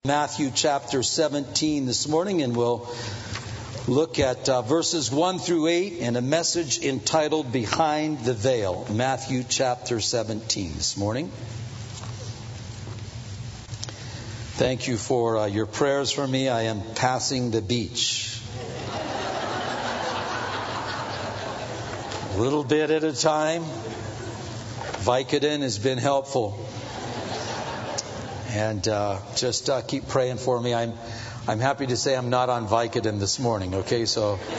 Matthew chapter 17 this morning, and we'll look at verses 1 through 8 and a message entitled Behind the Veil. Matthew chapter 17 this morning. Thank you for your prayers for me. I am passing the beach. A little bit at a time. Vicodin has been helpful. And just keep praying for me. I'm happy to say I'm not on Vicodin this morning, okay?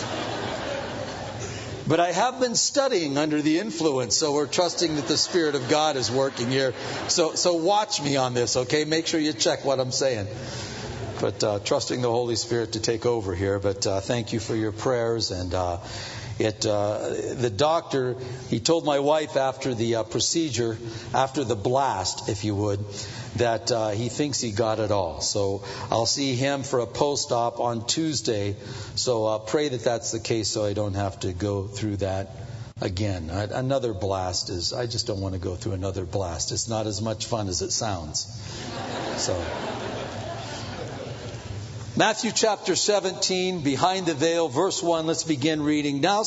But I have been studying under the influence, so we're trusting that the Spirit of God is working here. So watch me on this, okay? Make sure you check what I'm saying. But trusting the Holy Spirit to take over here. But thank you for your prayers. And the doctor, he told my wife after the procedure, after the blast, if you would, that he thinks he got it all. So I'll see him for a post-op on Tuesday. So pray that that's the case so I don't have to go through that again. Another blast is, I just don't want to go through another blast. It's not as much fun as it sounds. So Matthew chapter 17, Behind the Veil, verse 1, let's begin reading. Now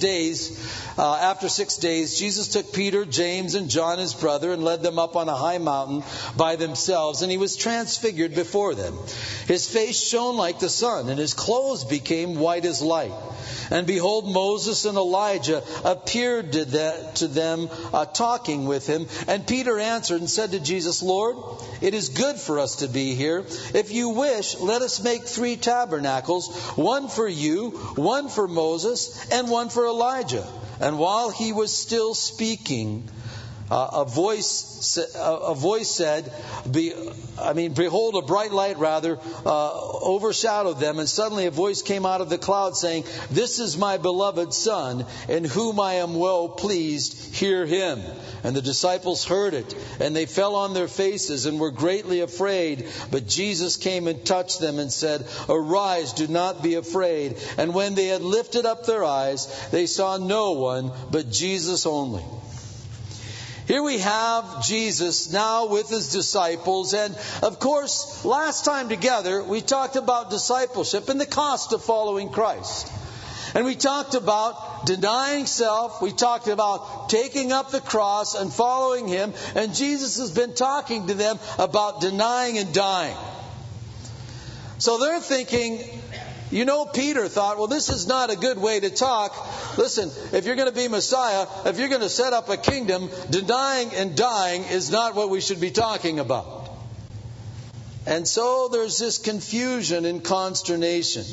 after 6 days, Jesus took Peter, James, and John his brother and led them up on a high mountain by themselves, and he was transfigured before them. His face shone like the sun, and his clothes became white as light. And behold, Moses and Elijah appeared to them, talking with him. And Peter answered and said to Jesus, Lord, it is good for us to be here. If you wish, let us make 3 tabernacles, one for you, one for Moses, and one for Elijah. And while he was still speaking, a voice said, behold, a bright light overshadowed them, and suddenly a voice came out of the cloud saying, this is my beloved Son, in whom I am well pleased, hear him. And the disciples heard it, and they fell on their faces and were greatly afraid. But Jesus came and touched them and said, arise, do not be afraid. And when they had lifted up their eyes, they saw no one but Jesus only. Here we have Jesus now with his disciples. And of course, last time together, we talked about discipleship and the cost of following Christ. And we talked about denying self. We talked about taking up the cross and following him. And Jesus has been talking to them about denying and dying. So they're thinking, Peter thought, well, this is not a good way to talk. Listen, if you're going to be Messiah, if you're going to set up a kingdom, denying and dying is not what we should be talking about. And so there's this confusion and consternation.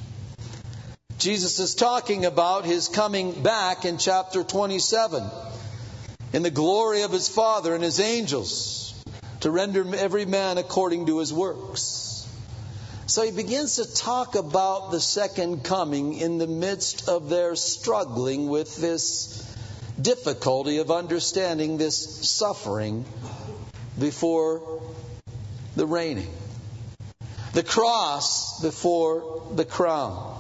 Jesus is talking about his coming back in chapter 27 in the glory of his Father and his angels to render every man according to his works. So he begins to talk about the second coming in the midst of their struggling with this difficulty of understanding this suffering before the reigning. The cross before the crown.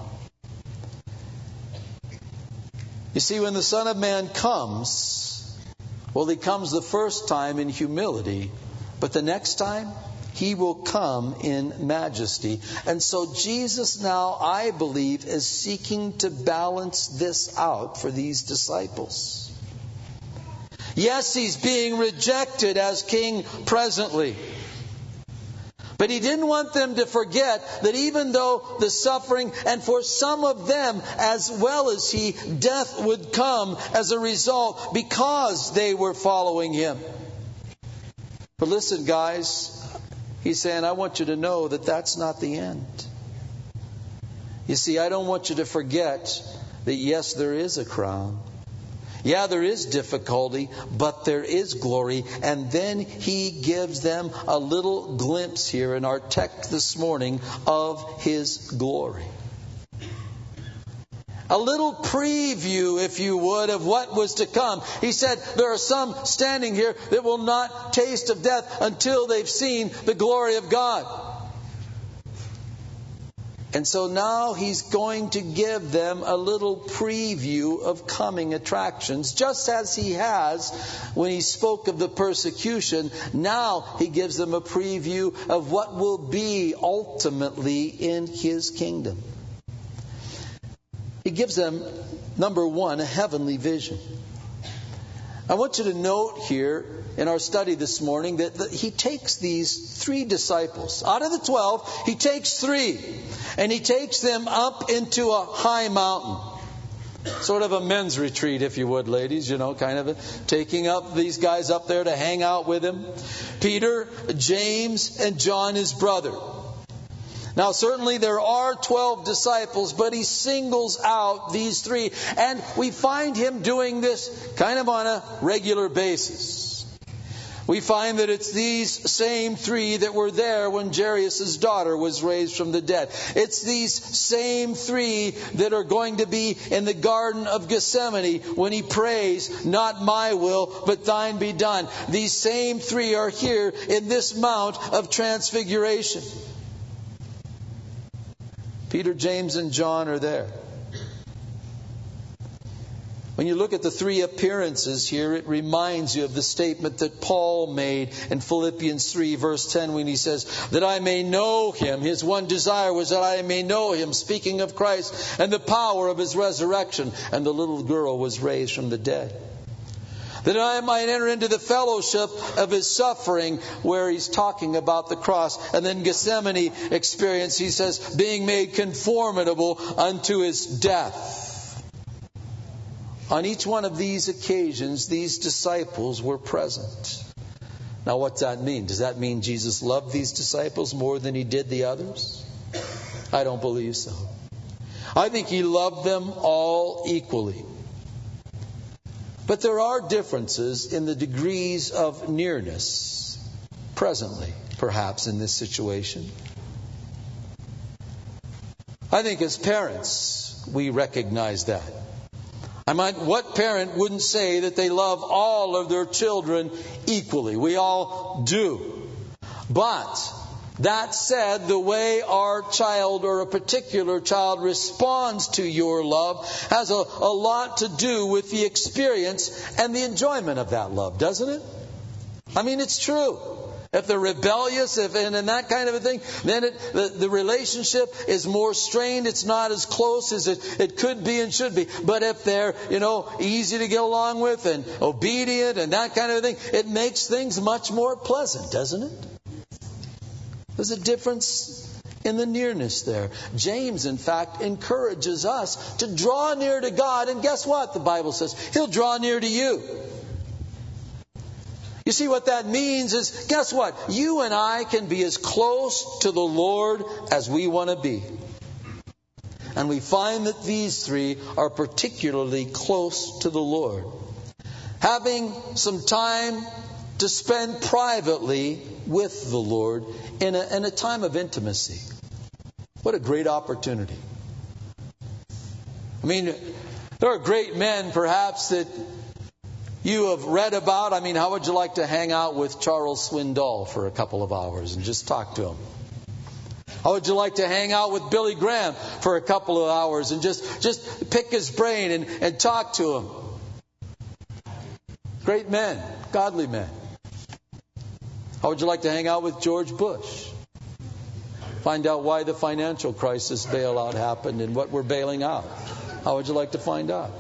You see, when the Son of Man comes, he comes the first time in humility, but the next time, he will come in majesty. And so Jesus now, I believe, is seeking to balance this out for these disciples. Yes, he's being rejected as king presently. But he didn't want them to forget that even though the suffering, and for some of them as well as he, death would come as a result because they were following him. But listen, guys, he's saying, I want you to know that that's not the end. You see, I don't want you to forget that yes, there is a crown. Yeah, there is difficulty, but there is glory. And then he gives them a little glimpse here in our text this morning of his glory. A little preview, if you would, of what was to come. He said, there are some standing here that will not taste of death until they've seen the glory of God. And so now he's going to give them a little preview of coming attractions, just as he has when he spoke of the persecution. Now he gives them a preview of what will be ultimately in his kingdom. He gives them, number one, a heavenly vision. I want you to note here in our study this morning that he takes these 3 disciples. Out of the 12, he takes 3. And he takes them up into a high mountain. Sort of a men's retreat, if you would, ladies. Kind of taking up these guys up there to hang out with him. Peter, James, and John, his brother. Now, certainly there are 12 disciples, but he singles out these 3. And we find him doing this kind of on a regular basis. We find that it's these same 3 that were there when Jairus' daughter was raised from the dead. It's these same 3 that are going to be in the Garden of Gethsemane when he prays, "Not my will, but thine be done." These same 3 are here in this Mount of Transfiguration. Peter, James, and John are there. When you look at the 3 appearances here, it reminds you of the statement that Paul made in Philippians 3, verse 10, when he says, "That I may know him." His one desire was that I may know him, speaking of Christ, and the power of his resurrection. And the little girl was raised from the dead. That I might enter into the fellowship of his suffering, where he's talking about the cross. And then Gethsemane experience, he says, being made conformable unto his death. On each one of these occasions, these disciples were present. Now, what's that mean? Does that mean Jesus loved these disciples more than he did the others? I don't believe so. I think he loved them all equally. But there are differences in the degrees of nearness presently, perhaps, in this situation. I think as parents, we recognize that. What parent wouldn't say that they love all of their children equally? We all do. But that said, the way our child or a particular child responds to your love has a lot to do with the experience and the enjoyment of that love, doesn't it? I mean, it's true. If they're rebellious, and that kind of a thing, then the relationship is more strained. It's not as close as it could be and should be. But if they're, easy to get along with and obedient and that kind of thing, it makes things much more pleasant, doesn't it? There's a difference in the nearness there. James, in fact, encourages us to draw near to God. And guess what? The Bible says He'll draw near to you. You see, what that means is, guess what? You and I can be as close to the Lord as we want to be. And we find that these 3 are particularly close to the Lord. Having some time to spend privately with the Lord in a time of intimacy. What a great opportunity. I mean, there are great men, perhaps, that you have read about. I mean, how would you like to hang out with Charles Swindoll for a couple of hours and just talk to him? How would you like to hang out with Billy Graham for a couple of hours and just pick his brain and talk to him? Great men, godly men. How would you like to hang out with George Bush? Find out why the financial crisis bailout happened and what we're bailing out. How would you like to find out?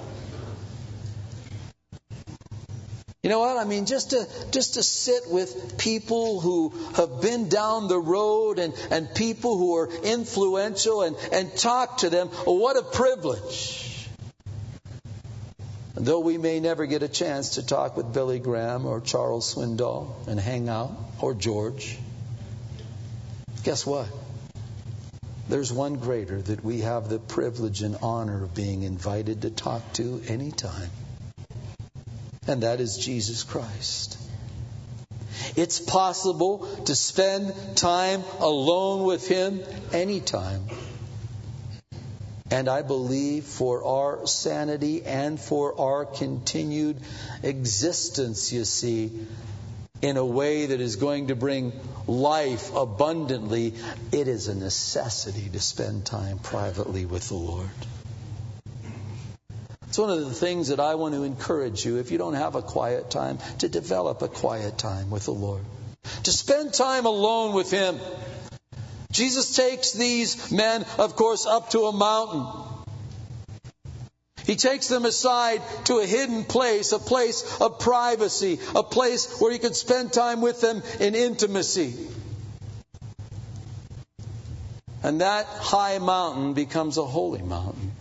You know what? I mean, just to sit with people who have been down the road and people who are influential and talk to them. What a privilege. And though we may never get a chance to talk with Billy Graham or Charles Swindoll and hang out, or George, guess what? There's one greater that we have the privilege and honor of being invited to talk to anytime. And that is Jesus Christ. It's possible to spend time alone with Him anytime. And I believe for our sanity and for our continued existence, you see, in a way that is going to bring life abundantly, it is a necessity to spend time privately with the Lord. It's one of the things that I want to encourage you, if you don't have a quiet time, to develop a quiet time with the Lord. To spend time alone with Him. Jesus takes these men, of course, up to a mountain. He takes them aside to a hidden place, a place of privacy, a place where He could spend time with them in intimacy. And that high mountain becomes a holy mountain.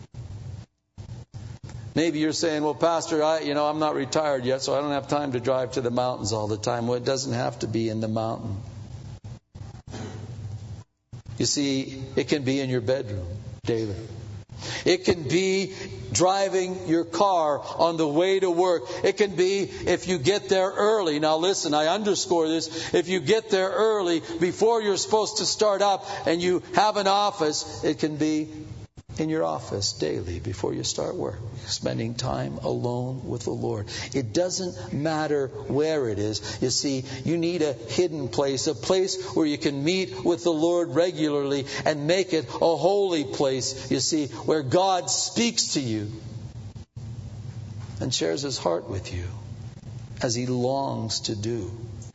Maybe you're saying, well, Pastor, I'm not retired yet, so I don't have time to drive to the mountains all the time. Well, it doesn't have to be in the mountain. You see, it can be in your bedroom daily. It can be driving your car on the way to work. It can be if you get there early. Now listen, I underscore this. If you get there early before you're supposed to start up and you have an office, it can be in your office daily before you start work, spending time alone with the Lord. It doesn't matter where it is. You see, you need a hidden place, a place where you can meet with the Lord regularly and make it a holy place, you see, where God speaks to you and shares His heart with you as He longs to do.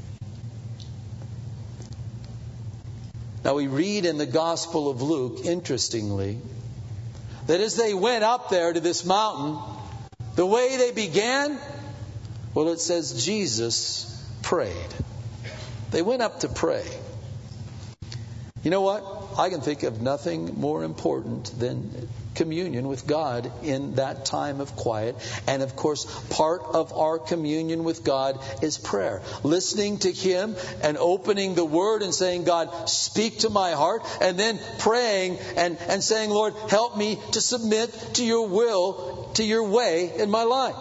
Now we read in the Gospel of Luke, interestingly, that as they went up there to this mountain, the way they began, well, it says Jesus prayed. They went up to pray. You know what? I can think of nothing more important than communion with God in that time of quiet. And of course, part of our communion with God is prayer. Listening to Him and opening the Word and saying, God, speak to my heart. And then praying and saying, Lord, help me to submit to your will, to your way in my life.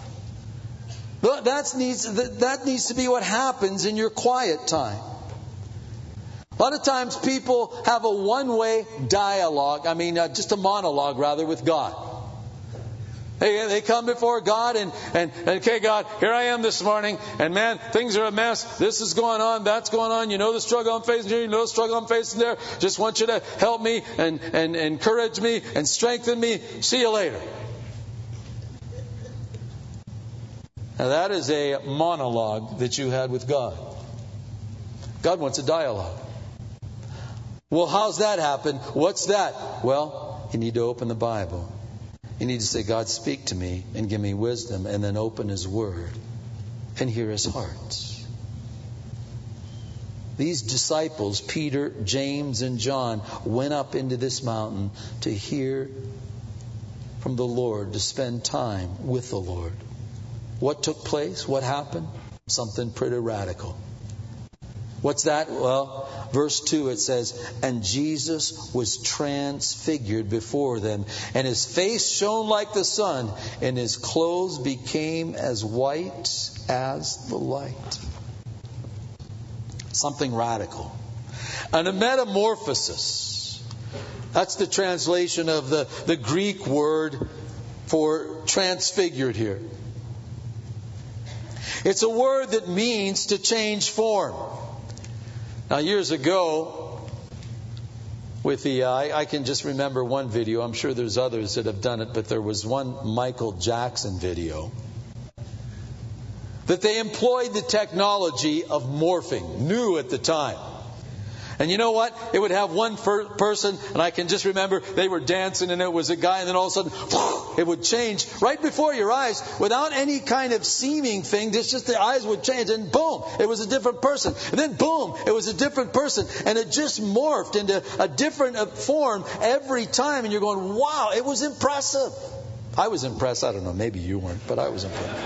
That needs to be what happens in your quiet time. A lot of times people have a one-way dialogue, just a monologue rather, with God. They come before God and okay, God, here I am this morning, and man, things are a mess. This is going on, that's going on. You know the struggle I'm facing here, you know the struggle I'm facing there. Just want you to help me and encourage me and strengthen me. See you later. Now that is a monologue that you had with God. God wants a dialogue. Well, how's that happen? What's that? Well, you need to open the Bible. You need to say, God, speak to me and give me wisdom, and then open His Word and hear His heart. These disciples, Peter, James, and John, went up into this mountain to hear from the Lord, to spend time with the Lord. What took place? What happened? Something pretty radical. What's that? Well, verse 2, it says, and Jesus was transfigured before them, and His face shone like the sun, and His clothes became as white as the light. Something radical. And a metamorphosis. That's the translation of the Greek word for transfigured here. It's a word that means to change form. Now, years ago, with I can just remember one video. I'm sure there's others that have done it, but there was one Michael Jackson video that they employed the technology of morphing, new at the time. And you know what? It would have one person, and I can just remember they were dancing, and it was a guy, and then all of a sudden, it would change right before your eyes without any kind of seeming thing. Just the eyes would change, and boom, it was a different person. And then boom, it was a different person. And it just morphed into a different form every time. And you're going, wow, it was impressive. I was impressed. I don't know, maybe you weren't, but I was impressed.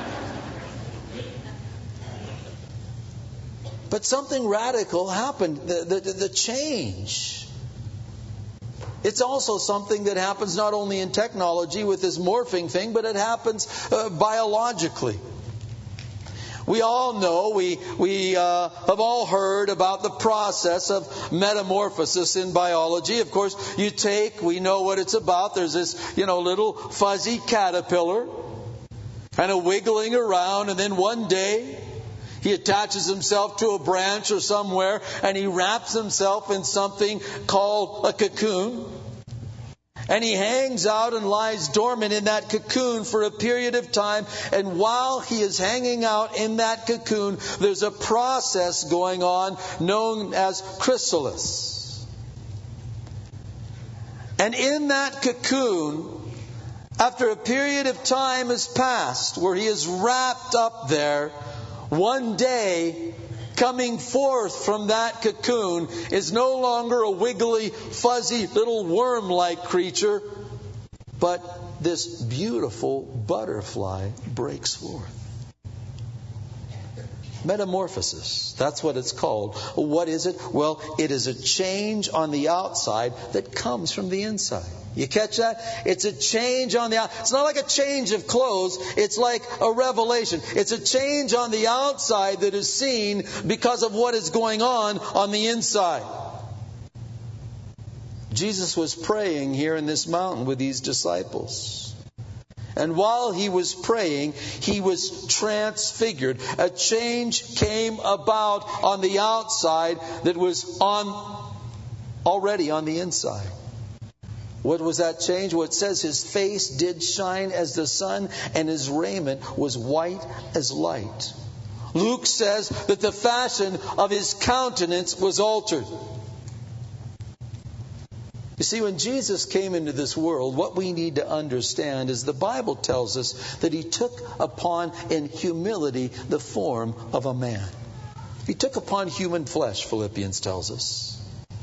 But something radical happened, the change. It's also something that happens not only in technology with this morphing thing, but it happens biologically. We all know, we have all heard about the process of metamorphosis in biology. Of course, we know what it's about. There's this, little fuzzy caterpillar kind of wiggling around, and then one day He attaches himself to a branch or somewhere, and he wraps himself in something called a cocoon. And he hangs out and lies dormant in that cocoon for a period of time. And while he is hanging out in that cocoon, there's a process going on known as chrysalis. And in that cocoon, after a period of time has passed where he is wrapped up there, one day, coming forth from that cocoon is no longer a wiggly, fuzzy, little worm-like creature, but this beautiful butterfly breaks forth. Metamorphosis, that's what it's called. What is it? Well, it is a change on the outside that comes from the inside. You catch that? It's a change on the outside. It's not like a change of clothes. It's like a revelation. It's a change on the outside that is seen because of what is going on the inside. Jesus was praying here in this mountain with these disciples. And while he was praying, he was transfigured. A change came about on the outside that was already on the inside. What was that change? Well, it says his face did shine as the sun, and his raiment was white as light. Luke says that the fashion of his countenance was altered. You see, when Jesus came into this world, what we need to understand is the Bible tells us that he took upon in humility the form of a man. He took upon human flesh, Philippians tells us.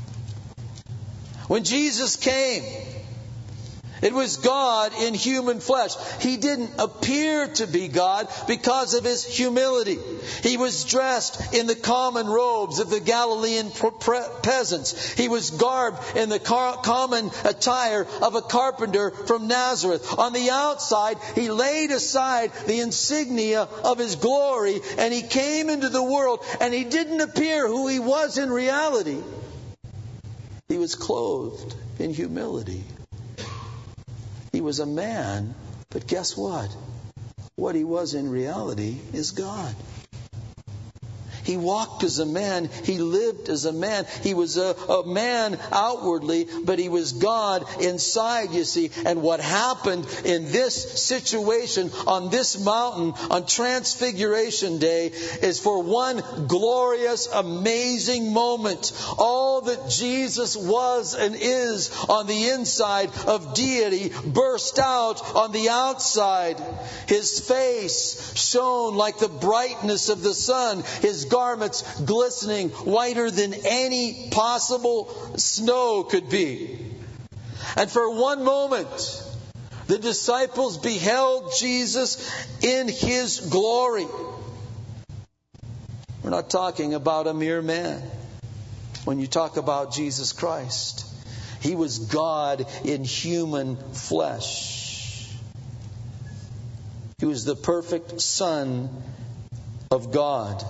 When Jesus came, it was God in human flesh. He didn't appear to be God because of his humility. He was dressed in the common robes of the Galilean peasants. He was garbed in the common attire of a carpenter from Nazareth. On the outside, he laid aside the insignia of his glory, and he came into the world, and he didn't appear who he was in reality. He was clothed in humility. He was a man, but guess what? What he was in reality is God. He walked as a man. He lived as a man. He was a man outwardly, but he was God inside, you see. And what happened in this situation on this mountain on Transfiguration Day is for one glorious, amazing moment. All that Jesus was and is on the inside of deity burst out on the outside. His face shone like the brightness of the sun. His garments glistening whiter than any possible snow could be. And for one moment, the disciples beheld Jesus in his glory. We're not talking about a mere man. When you talk about Jesus Christ, he was God in human flesh. He was the perfect Son of God.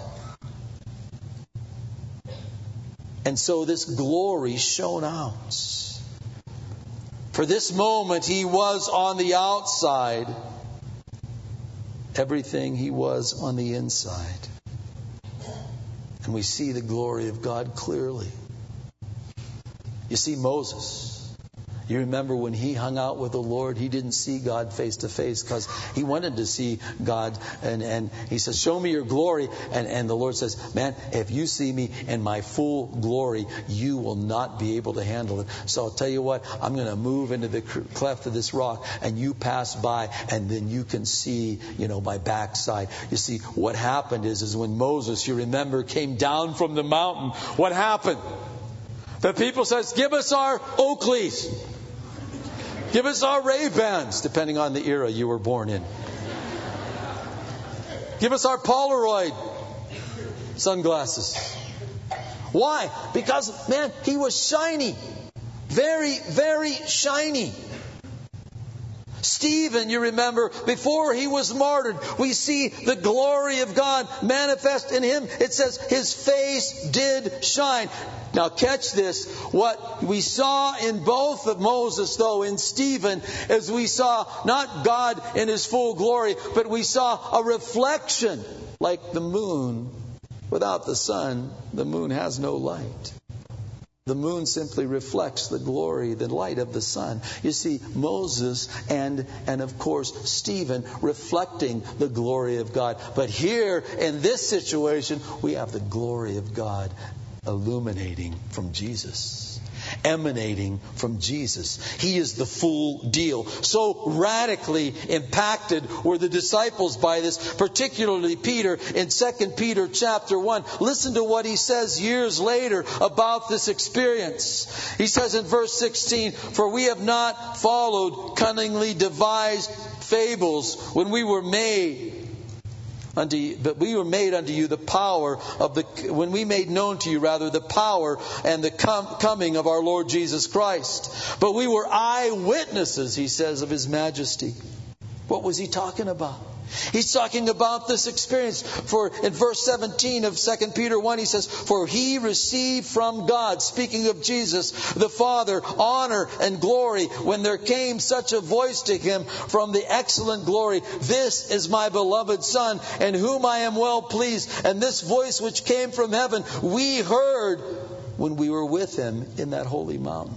And so this glory shone out. For this moment, he was on the outside. Everything he was on the inside. And we see the glory of God clearly. You see Moses. You remember when he hung out with the Lord, he didn't see God face to face because he wanted to see God. And he says, show me your glory. And the Lord says, man, if you see me in my full glory, you will not be able to handle it. So I'll tell you what, I'm going to move into the cleft of this rock and you pass by and then you can see, my backside. You see, what happened is when Moses, you remember, came down from the mountain, what happened? The people says, give us our Oakleys. Give us our Ray-Bans, depending on the era you were born in. Give us our Polaroid sunglasses. Why? Because, man, he was shiny. Very, very shiny. Stephen, you remember, before he was martyred, we see the glory of God manifest in him. It says his face did shine. Now catch this. What we saw in both of Moses, though, in Stephen, is we saw not God in his full glory, but we saw a reflection like the moon. Without the sun, the moon has no light. The moon simply reflects the glory, the light of the sun. You see, Moses and of course Stephen reflecting the glory of God. But here in this situation, we have the glory of God illuminating from Jesus, emanating from Jesus. He is the full deal. So radically impacted were the disciples by this, particularly Peter in 2 Peter chapter 1. Listen to what he says years later about this experience. He says in verse 16, "For we have not followed cunningly devised fables when we were made unto you, but we were made unto you the power of when we made known to you rather the power and the coming of our Lord Jesus Christ. But we were eyewitnesses," he says, "of His majesty." What was he talking about? He's talking about this experience. For in verse 17 of 2 Peter 1, he says, "For he received from God," speaking of Jesus, "the Father, honor and glory, when there came such a voice to him from the excellent glory, 'This is my beloved Son, in whom I am well pleased.' And this voice which came from heaven, we heard when we were with him in that holy mountain."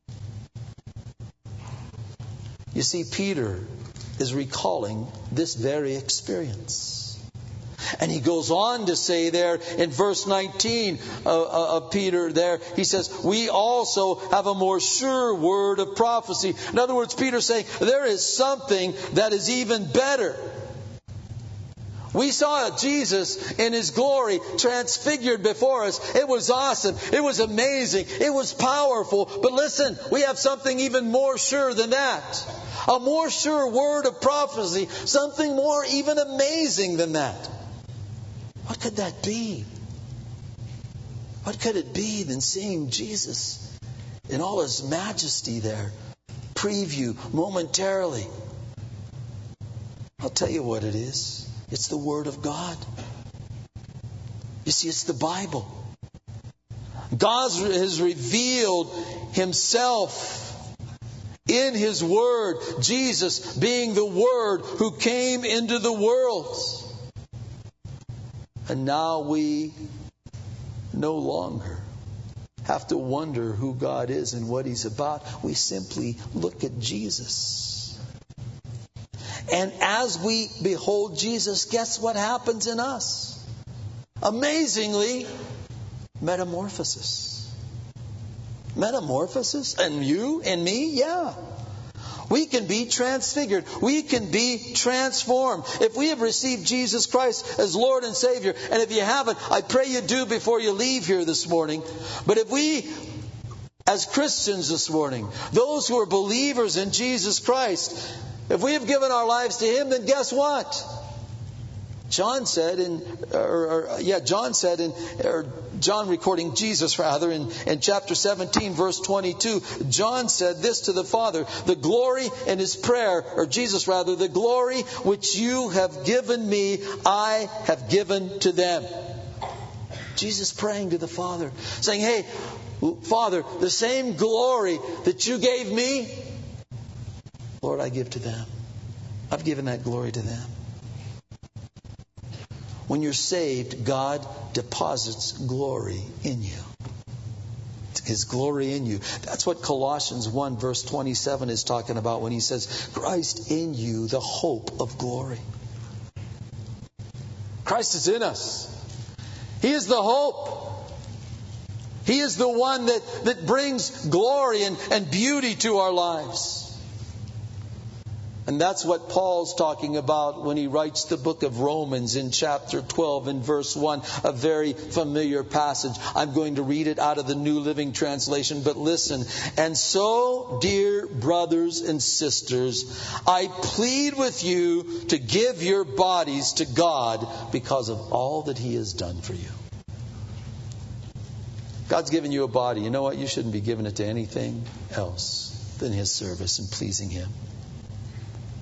You see, Peter is recalling this very experience. And he goes on to say there in verse 19 of Peter there, he says, "We also have a more sure word of prophecy." In other words, Peter's saying there is something that is even better. We saw Jesus in His glory transfigured before us. It was awesome. It was amazing. It was powerful. But listen, we have something even more sure than that. A more sure word of prophecy. Something more even amazing than that. What could that be? What could it be than seeing Jesus in all His majesty there? Preview momentarily. I'll tell you what it is. It's the Word of God. You see, it's the Bible. God has revealed Himself in His Word. Jesus being the Word who came into the world. And now we no longer have to wonder who God is and what He's about. We simply look at Jesus. And as we behold Jesus, guess what happens in us? Amazingly, metamorphosis. Metamorphosis? And you and me? Yeah. We can be transfigured. We can be transformed. If we have received Jesus Christ as Lord and Savior, and if you haven't, I pray you do before you leave here this morning. But if we, as Christians this morning, those who are believers in Jesus Christ, if we have given our lives to Him, then guess what? John recording Jesus in chapter 17, verse 22, John said this to the Father, the glory in his prayer, or Jesus rather, the glory which you have given me, I have given to them. Jesus praying to the Father, saying, hey, Father, the same glory that you gave me, Lord, I give to them. I've given that glory to them. When you're saved, God deposits glory in you. His glory in you. That's what Colossians 1 verse 27 is talking about when he says, Christ in you, the hope of glory. Christ is in us. He is the hope. He is the one that brings glory and beauty to our lives. And that's what Paul's talking about when he writes the book of Romans in chapter 12 and verse 1, a very familiar passage. I'm going to read it out of the New Living Translation, but listen. And so, dear brothers and sisters, I plead with you to give your bodies to God because of all that He has done for you. God's given you a body. You know what? You shouldn't be giving it to anything else than His service and pleasing Him.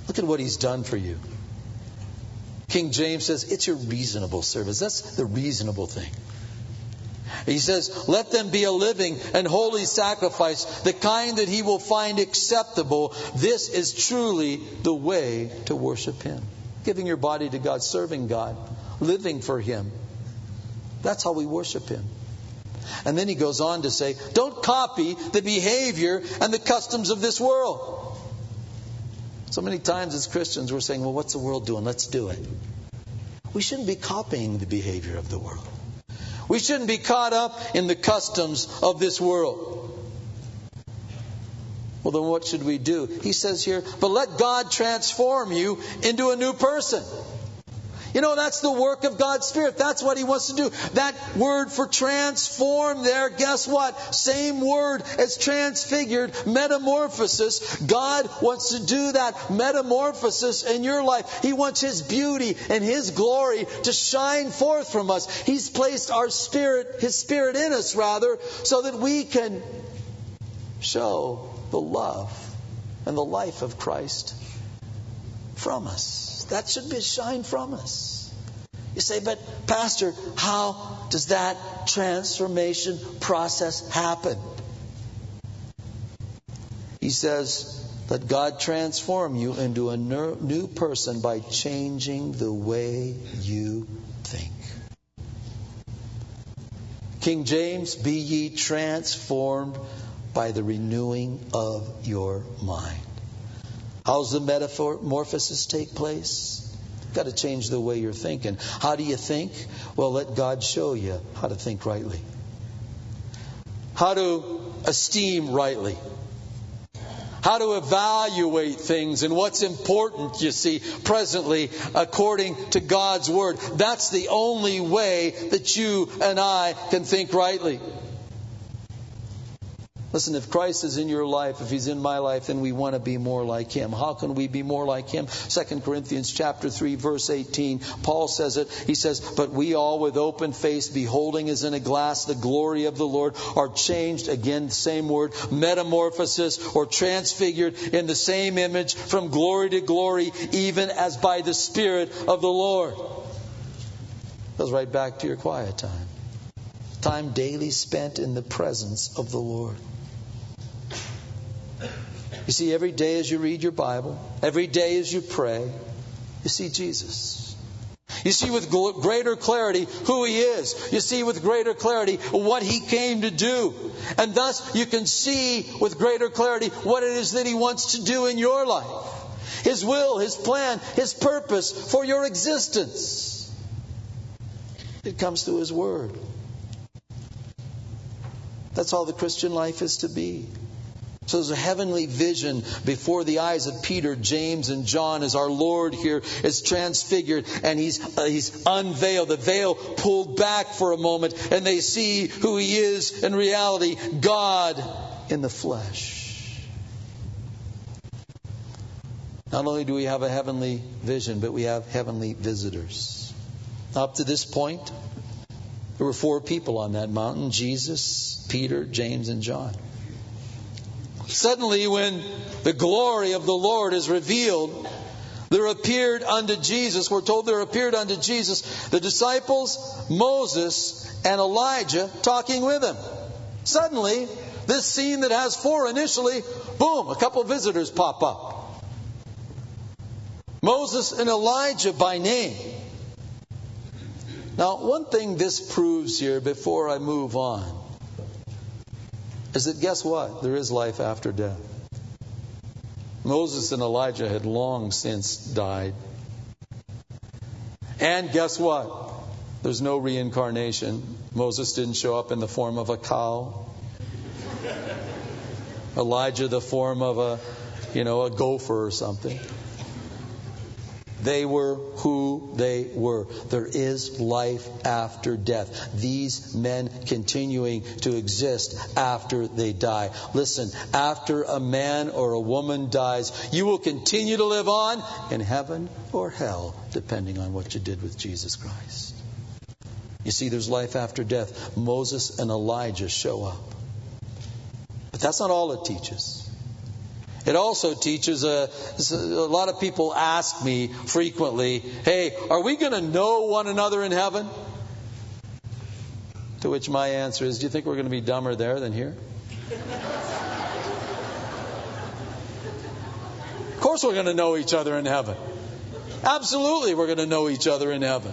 Look at what He's done for you. King James says, it's your reasonable service. That's the reasonable thing. He says, let them be a living and holy sacrifice, the kind that He will find acceptable. This is truly the way to worship Him. Giving your body to God, serving God, living for Him. That's how we worship Him. And then he goes on to say, don't copy the behavior and the customs of this world. So many times as Christians we're saying, well, what's the world doing? Let's do it. We shouldn't be copying the behavior of the world. We shouldn't be caught up in the customs of this world. Well, then what should we do? He says here, but let God transform you into a new person. You know, that's the work of God's Spirit. That's what He wants to do. That word for transform there, guess what? Same word as transfigured, metamorphosis. God wants to do that metamorphosis in your life. He wants His beauty and His glory to shine forth from us. He's placed our spirit, His Spirit in us rather, so that we can show the love and the life of Christ from us. That should be shine from us. You say, but Pastor, how does that transformation process happen? He says, let God transform you into a new person by changing the way you think. King James, be ye transformed by the renewing of your mind. How's the metamorphosis take place? You've got to change the way you're thinking. How do you think? Well, let God show you how to think rightly. How to esteem rightly. How to evaluate things and what's important, you see, presently according to God's Word. That's the only way that you and I can think rightly. Listen, if Christ is in your life, if He's in my life, then we want to be more like Him. How can we be more like Him? 2 Corinthians chapter 3, verse 18. Paul says it. He says, but we all with open face, beholding as in a glass the glory of the Lord, are changed, again, same word, metamorphosis, or transfigured in the same image from glory to glory, even as by the Spirit of the Lord. Goes right back to your quiet time. Time daily spent in the presence of the Lord. You see, every day as you read your Bible, every day as you pray, you see Jesus. You see with greater clarity who He is. You see with greater clarity what He came to do. And thus you can see with greater clarity what it is that He wants to do in your life. His will, His plan, His purpose for your existence. It comes through His Word. That's all the Christian life is to be. So there's a heavenly vision before the eyes of Peter, James, and John as our Lord here is transfigured and He's unveiled, the veil pulled back for a moment, and they see who He is in reality, God in the flesh. Not only do we have a heavenly vision, but we have heavenly visitors. Up to this point, there were 4 people on that mountain: Jesus, Peter, James, and John. Suddenly, when the glory of the Lord is revealed, there appeared unto Jesus, we're told there appeared unto Jesus the disciples, Moses, and Elijah talking with Him. Suddenly, this scene that has 4 initially, boom, a couple of visitors pop up. Moses and Elijah by name. Now, one thing this proves here before I move on is that guess what? There is life after death. Moses and Elijah had long since died. And guess what? There's no reincarnation. Moses didn't show up in the form of a cow. Elijah the form of a gopher or something. They were who they were. There is life after death. These men continuing to exist after they die. Listen, after a man or a woman dies, you will continue to live on in heaven or hell, depending on what you did with Jesus Christ. You see, there's life after death. Moses and Elijah show up. But that's not all it teaches. It also teaches, a lot of people ask me frequently, hey, are we going to know one another in heaven? To which my answer is, do you think we're going to be dumber there than here? Of course we're going to know each other in heaven. Absolutely we're going to know each other in heaven.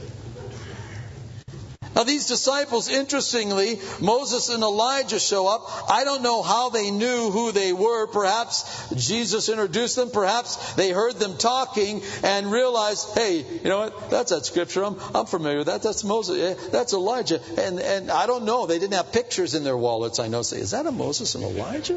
Now these disciples, interestingly, Moses and Elijah show up. I don't know how they knew who they were. Perhaps Jesus introduced them. Perhaps they heard them talking and realized, hey, you know what? That's that scripture. I'm familiar with that. That's Moses. That's Elijah. And I don't know. They didn't have pictures in their wallets. I know. Say, is that a Moses and Elijah?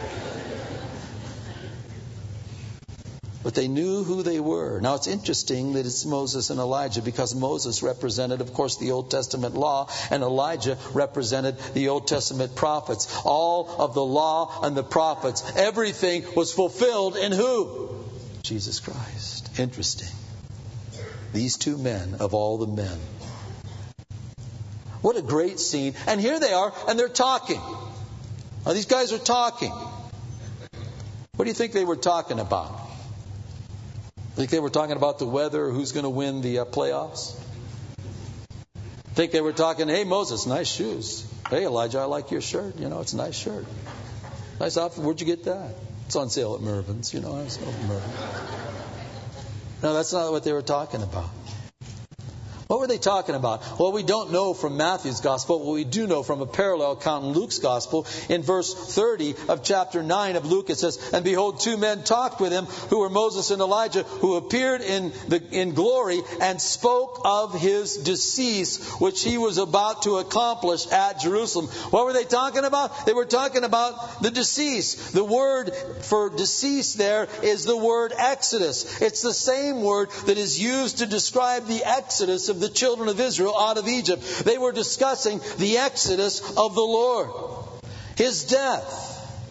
But they knew who they were. Now it's interesting that it's Moses and Elijah, because Moses represented, of course, the Old Testament law, and Elijah represented the Old Testament prophets. All of the law and the prophets, everything was fulfilled in who? Jesus Christ. Interesting. These two men of all the men. What a great scene. And here they are, and they're talking. Now, these guys are talking. What do you think they were talking about? Think they were talking about the weather or who's going to win the playoffs? Think they were talking, hey, Moses, nice shoes. Hey, Elijah, I like your shirt. You know, it's a nice shirt. Nice outfit. Where'd you get that? It's on sale at Mervyn's. You know, I was at Mervyn's. No, that's not what they were talking about. What were they talking about? Well, we don't know from Matthew's Gospel. What we do know from a parallel account in Luke's Gospel. In verse 30 of chapter 9 of Luke, it says, and behold, two men talked with him, who were Moses and Elijah, who appeared in glory and spoke of his decease, which he was about to accomplish at Jerusalem. What were they talking about? They were talking about the decease. The word for decease there is the word Exodus. It's the same word that is used to describe the Exodus of the children of Israel out of Egypt. They were discussing the exodus of the Lord, His death.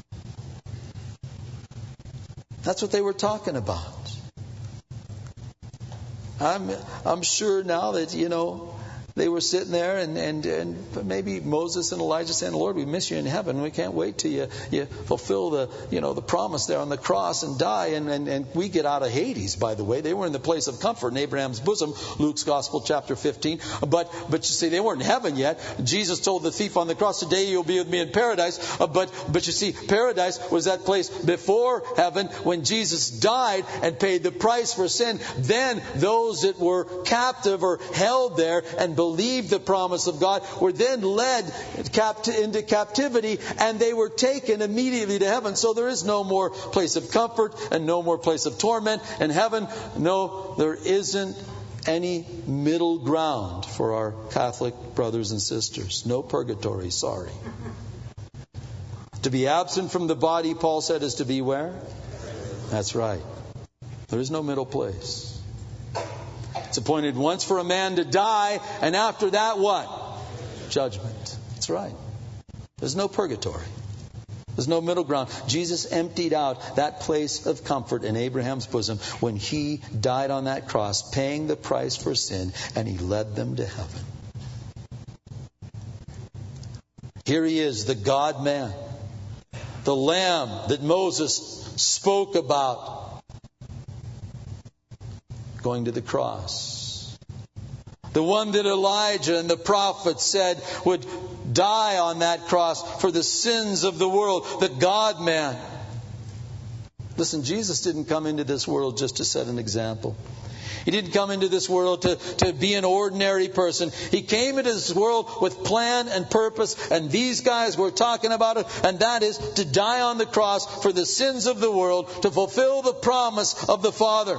That's what they were talking about. I'm sure now that, you know, they were sitting there and maybe Moses and Elijah saying, Lord, we miss you in heaven. We can't wait till you fulfill the promise there on the cross and die. And we get out of Hades, by the way. They were in the place of comfort in Abraham's bosom, Luke's Gospel, chapter 15. But you see, they weren't in heaven yet. Jesus told the thief on the cross, today you'll be with me in paradise. But you see, paradise was that place before heaven when Jesus died and paid the price for sin. Then those that were captive or held there and believed the promise of God were then led into captivity, and they were taken immediately to heaven. So there is no more place of comfort and no more place of torment in heaven. No, there isn't any middle ground for our Catholic brothers and sisters. No purgatory, sorry. To be absent from the body, Paul said, is to be where? That's right. There is no middle place. It's appointed once for a man to die, and after that, what? Judgment. That's right. There's no purgatory. There's no middle ground. Jesus emptied out that place of comfort in Abraham's bosom when He died on that cross, paying the price for sin, and He led them to heaven. Here He is, the God-man, the Lamb that Moses spoke about, going to the cross. The one that Elijah and the prophets said would die on that cross for the sins of the world. The God-man. Listen, Jesus didn't come into this world just to set an example. He didn't come into this world to be an ordinary person. He came into this world with plan and purpose, and these guys were talking about it, and that is to die on the cross for the sins of the world, to fulfill the promise of the Father.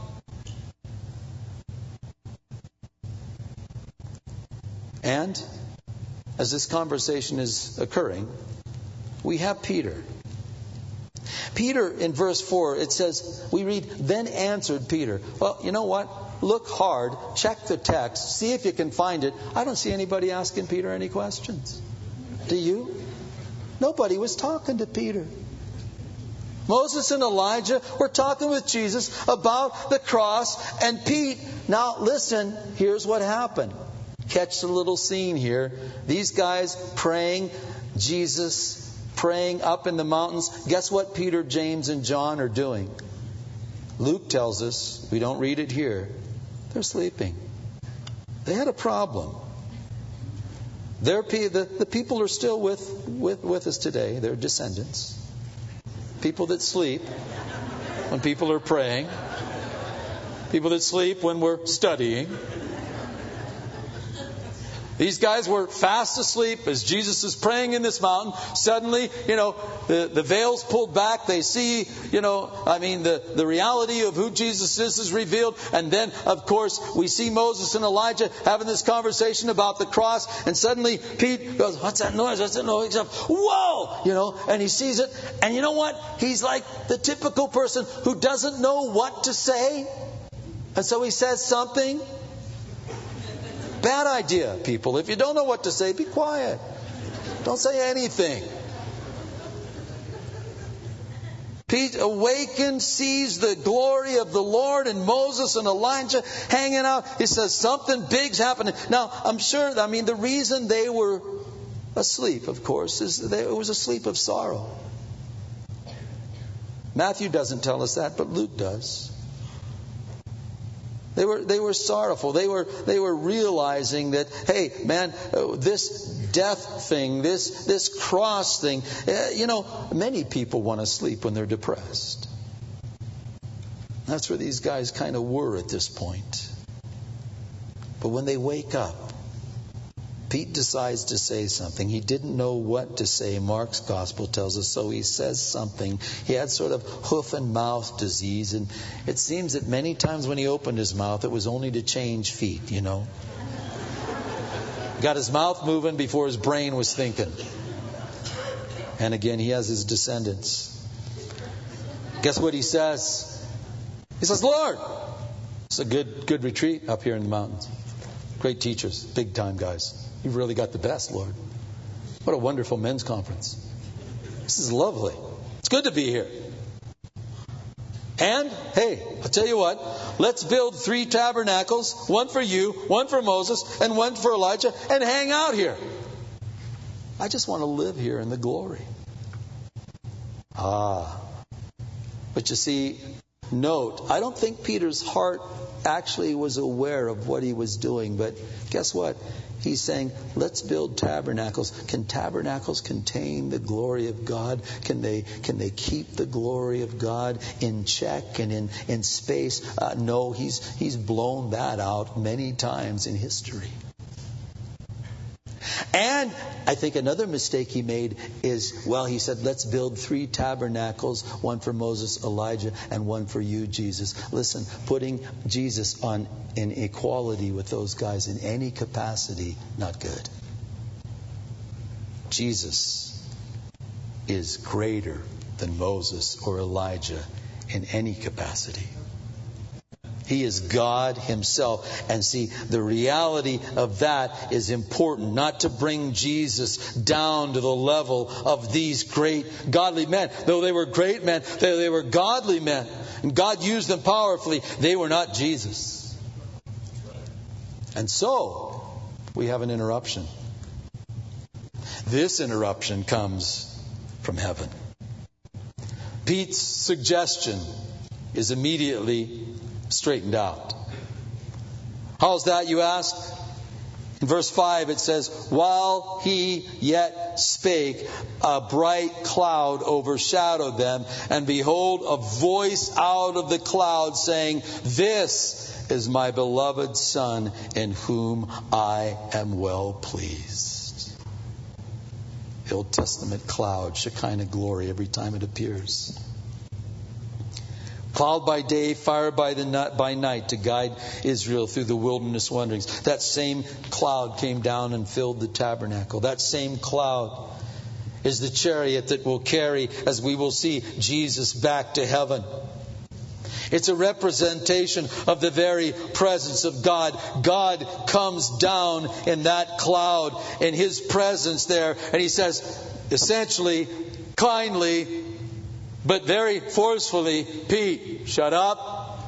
And as this conversation is occurring, we have Peter. Peter, in verse 4, it says, we read, then answered Peter. Well, you know what? Look hard, check the text, see if you can find it. I don't see anybody asking Peter any questions. Do you? Nobody was talking to Peter. Moses and Elijah were talking with Jesus about the cross, and Pete, now listen, here's what happened. Catch the little scene here. These guys praying, Jesus, praying up in the mountains. Guess what Peter, James, and John are doing? Luke tells us, we don't read it here, they're sleeping. They had a problem. The people are still with us today. They're descendants. People that sleep when people are praying. People that sleep when we're studying. These guys were fast asleep as Jesus is praying in this mountain. Suddenly, the veil's pulled back. They see, the reality of who Jesus is revealed. And then, of course, we see Moses and Elijah having this conversation about the cross. And suddenly, Pete goes, "What's that noise? What's that noise?" Whoa! And he sees it. And you know what? He's like the typical person who doesn't know what to say. And so he says something. Bad idea, people. If you don't know what to say, be quiet. Don't say anything. Pete awakens, sees the glory of the Lord and Moses and Elijah hanging out. He says something big's happening. Now, I'm sure, the reason they were asleep, of course, is it was a sleep of sorrow. Matthew doesn't tell us that, but Luke does. They were sorrowful. They were realizing that, hey, man, this death thing, this cross thing, many people want to sleep when they're depressed. That's where these guys kind of were at this point. But when they wake up, Pete decides to say something. He didn't know what to say, Mark's gospel tells us, so he says something. He had sort of hoof and mouth disease, and it seems that many times when he opened his mouth, it was only to change feet, Got his mouth moving before his brain was thinking. And again, he has his descendants. Guess what he says? He says, "Lord." It's a good retreat up here in the mountains. Great teachers, big time guys. You've really got the best, Lord. What a wonderful men's conference. This is lovely. It's good to be here. And, hey, I'll tell you what. Let's build 3 tabernacles. One for you, one for Moses, and one for Elijah. And hang out here. I just want to live here in the glory. But you see, note, I don't think Peter's heart actually was aware of what he was doing. But guess what? He's saying, let's build tabernacles. Can tabernacles contain the glory of God? Can they keep the glory of God in check and in space? No, he's blown that out many times in history. And I think another mistake he made is, he said, let's build 3 tabernacles, one for Moses, Elijah, and one for you, Jesus. Listen, putting Jesus in equality with those guys in any capacity, not good. Jesus is greater than Moses or Elijah in any capacity. He is God himself. And see, the reality of that is important. Not to bring Jesus down to the level of these great godly men. Though they were great men, they were godly men. And God used them powerfully. They were not Jesus. And so, we have an interruption. This interruption comes from heaven. Pete's suggestion is immediately straightened out. How's that, you ask? In verse 5 it says, while he yet spake, a bright cloud overshadowed them, and behold, a voice out of the cloud saying, "This is my beloved Son, in whom I am well pleased." The Old Testament cloud, Shekinah glory, every time it appears. Cloud by day, fire by night to guide Israel through the wilderness wanderings. That same cloud came down and filled the tabernacle. That same cloud is the chariot that will carry, as we will see, Jesus back to heaven. It's a representation of the very presence of God. God comes down in that cloud, in His presence there, and He says, essentially, kindly, but very forcefully, "Pete, shut up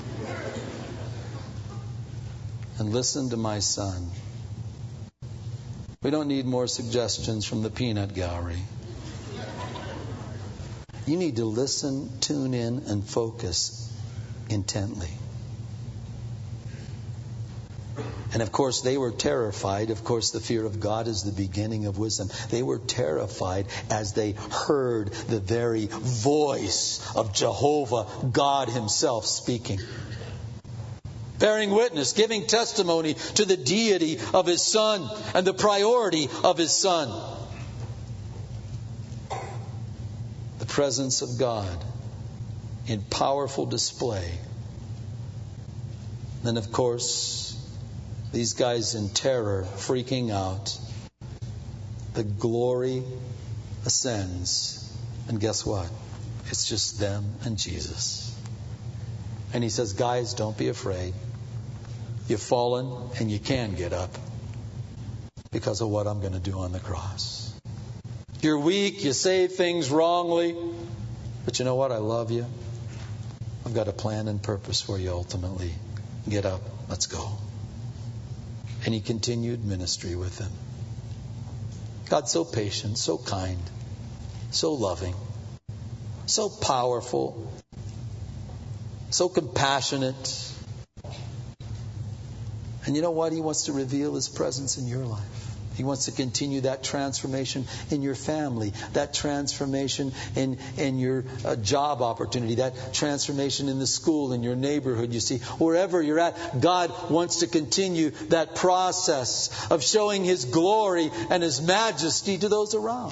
and listen to my son." We don't need more suggestions from the peanut gallery. You need to listen, tune in, and focus intently. And of course, they were terrified. Of course, the fear of God is the beginning of wisdom. They were terrified as they heard the very voice of Jehovah, God Himself, speaking. Bearing witness, giving testimony to the deity of His Son and the priority of His Son. The presence of God in powerful display. Then, of course, these guys in terror, freaking out. The glory ascends. And guess what? It's just them and Jesus. And He says, guys, don't be afraid. You've fallen and you can get up because of what I'm going to do on the cross. You're weak. You say things wrongly. But you know what? I love you. I've got a plan and purpose for you ultimately. Get up. Let's go. And He continued ministry with them. God's so patient, so kind, so loving, so powerful, so compassionate. And you know what? He wants to reveal His presence in your life. He wants to continue that transformation in your family, that transformation in your job opportunity, that transformation in the school, in your neighborhood. You see, wherever you're at, God wants to continue that process of showing His glory and His majesty to those around.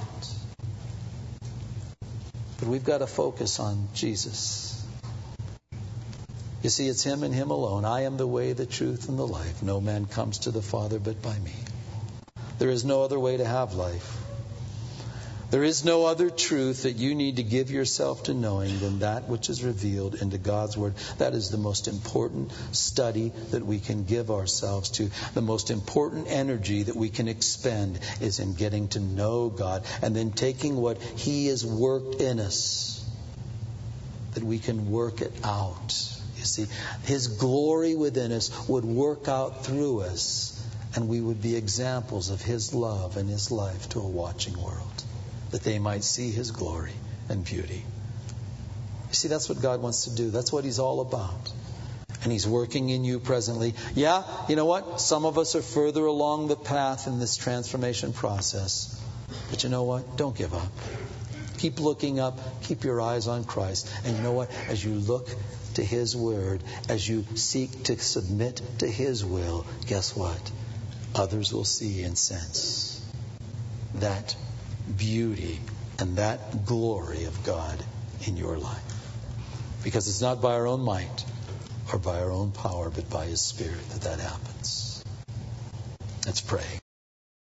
But we've got to focus on Jesus. You see, it's Him and Him alone. I am the way, the truth, and the life. No man comes to the Father but by me. There is no other way to have life. There is no other truth that you need to give yourself to knowing than that which is revealed into God's Word. That is the most important study that we can give ourselves to. The most important energy that we can expend is in getting to know God and then taking what He has worked in us, that we can work it out. You see, His glory within us would work out through us. And we would be examples of His love and His life to a watching world, that they might see His glory and beauty. You see, that's what God wants to do. That's what He's all about. And He's working in you presently. Yeah, you know what? Some of us are further along the path in this transformation process. But you know what? Don't give up. Keep looking up. Keep your eyes on Christ. And you know what? As you look to His Word, as you seek to submit to His will, guess what? Others will see and sense that beauty and that glory of God in your life. Because it's not by our own might or by our own power, but by His Spirit that happens. Let's pray.